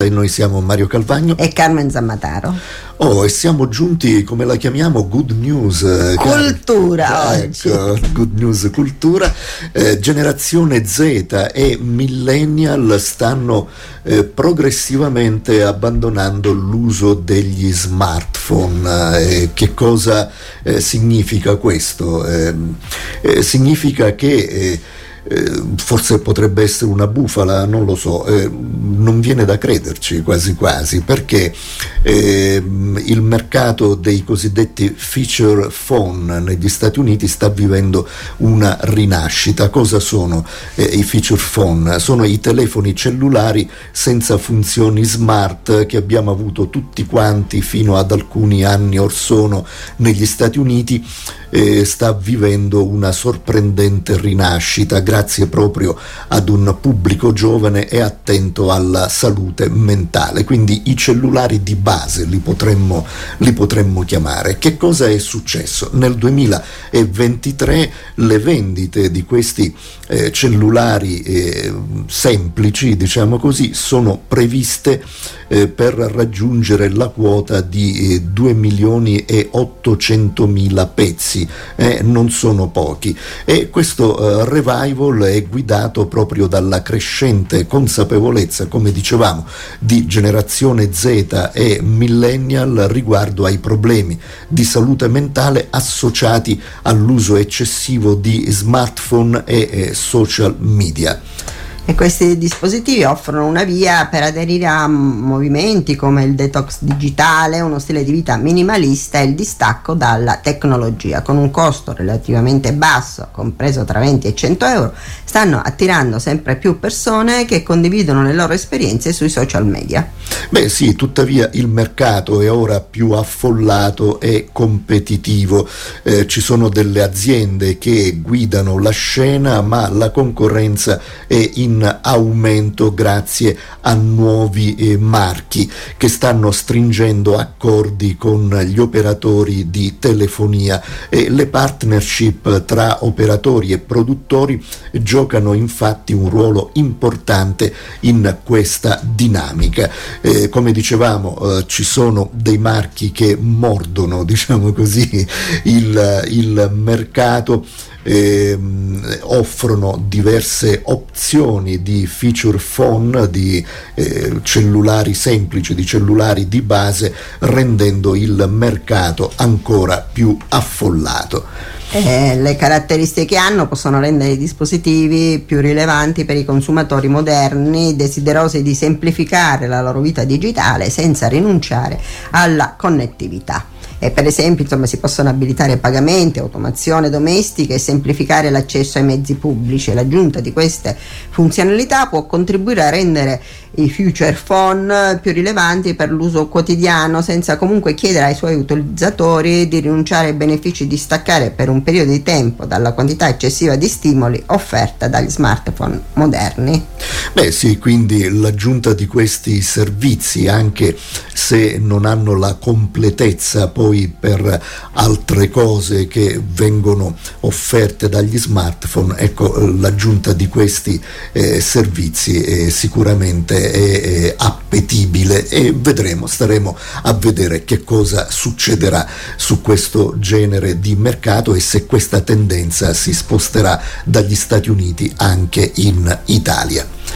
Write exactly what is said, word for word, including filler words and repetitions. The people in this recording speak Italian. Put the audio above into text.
e noi siamo Mario Calvagno e Carmen Zammataro. Oh, e siamo giunti, come la chiamiamo, good news. Cultura Car- oggi. Ecco, good news cultura. Eh, generazione Z e millennial stanno eh, progressivamente abbandonando l'uso degli smartphone. Eh, che cosa eh, significa questo? Eh, eh, significa che eh, Eh, forse potrebbe essere una bufala, non lo so, eh, non viene da crederci quasi quasi, perché eh, il mercato dei cosiddetti feature phone negli Stati Uniti sta vivendo una rinascita. Cosa sono eh, i feature phone? Sono i telefoni cellulari senza funzioni smart che abbiamo avuto tutti quanti fino ad alcuni anni or sono negli Stati Uniti. Eh, sta vivendo una sorprendente rinascita grazie proprio ad un pubblico giovane e attento alla salute mentale, quindi i cellulari di base li potremmo, li potremmo chiamare. Che cosa è successo? Nel duemilaventitré le vendite di questi eh, cellulari eh, semplici, diciamo così, sono previste eh, per raggiungere la quota di eh, due milioni e ottocentomila pezzi. Eh, non sono pochi, e questo eh, revival è guidato proprio dalla crescente consapevolezza, come dicevamo, di generazione Z e millennial riguardo ai problemi di salute mentale associati all'uso eccessivo di smartphone e eh, social media. E questi dispositivi offrono una via per aderire a movimenti come il detox digitale, uno stile di vita minimalista e il distacco dalla tecnologia. Con un costo relativamente basso, compreso tra venti e cento euro, stanno attirando sempre più persone che condividono le loro esperienze sui social media. Beh sì, tuttavia il mercato è ora più affollato e competitivo. Eh, ci sono delle aziende che guidano la scena, ma la concorrenza è in aumento grazie a nuovi eh, marchi che stanno stringendo accordi con gli operatori di telefonia, e le partnership tra operatori e produttori giocano infatti un ruolo importante in questa dinamica. Eh, come dicevamo, eh, ci sono dei marchi che mordono, diciamo così, il, il mercato. Eh, offrono diverse opzioni di feature phone, di eh, cellulari semplici, di cellulari di base, rendendo il mercato ancora più affollato. Eh, le caratteristiche che hanno possono rendere i dispositivi più rilevanti per i consumatori moderni, desiderosi di semplificare la loro vita digitale senza rinunciare alla connettività. E per esempio, insomma, si possono abilitare pagamenti, automazione domestica e semplificare l'accesso ai mezzi pubblici. L'aggiunta di queste funzionalità può contribuire a rendere i feature phone più rilevanti per l'uso quotidiano, senza comunque chiedere ai suoi utilizzatori di rinunciare ai benefici di staccare per un periodo di tempo dalla quantità eccessiva di stimoli offerta dagli smartphone moderni. Beh sì, quindi l'aggiunta di questi servizi, anche se non hanno la completezza poi per altre cose che vengono offerte dagli smartphone, ecco, l'aggiunta di questi eh, servizi eh, sicuramente è, è appetibile, e vedremo, staremo a vedere che cosa succederà su questo genere di mercato e se questa tendenza si sposterà dagli Stati Uniti anche in Italia.